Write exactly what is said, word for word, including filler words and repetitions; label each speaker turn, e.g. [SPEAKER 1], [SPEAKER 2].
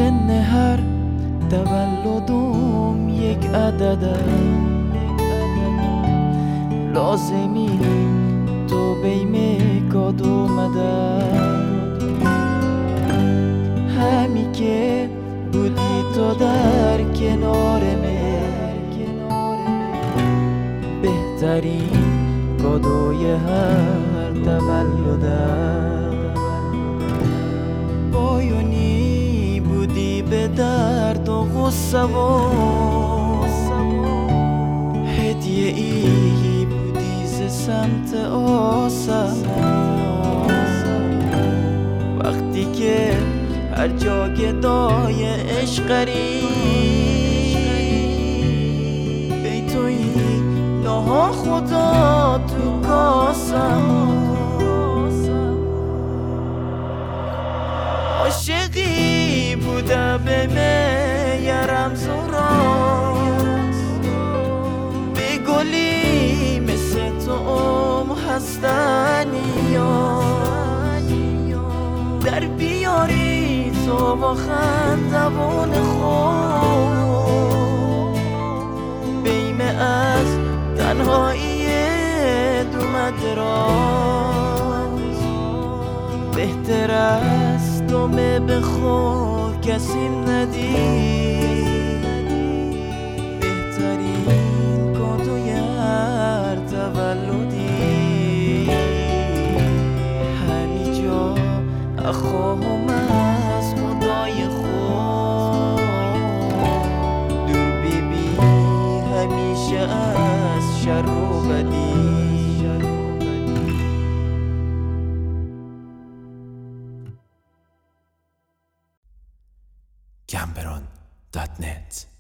[SPEAKER 1] سن هر تولدم یک عدده، لازمی تو بیم کادو مده. همی که بودی تو در کنارمه، بهترین کادوی هر تولده. بایونی بودی به درد و غصه و هدیه ای بودی ز سمت آسمان. وقتی که هر جا گدای عشقری بی توی نها خدا تو کاسم. عاشقی بوده به میرم زوراست، به گلی مثل تو ام هستنی در بیاری تو با خندبون خود، بیمه از تنهایی دو مدراز. بهتر است دومه به خود کسیم ندید، بهترین کادوی هر تولدی. همی جا خواهم از خدای خود دور بیبی همیشه از شر و بدی.
[SPEAKER 2] گمبران دات نت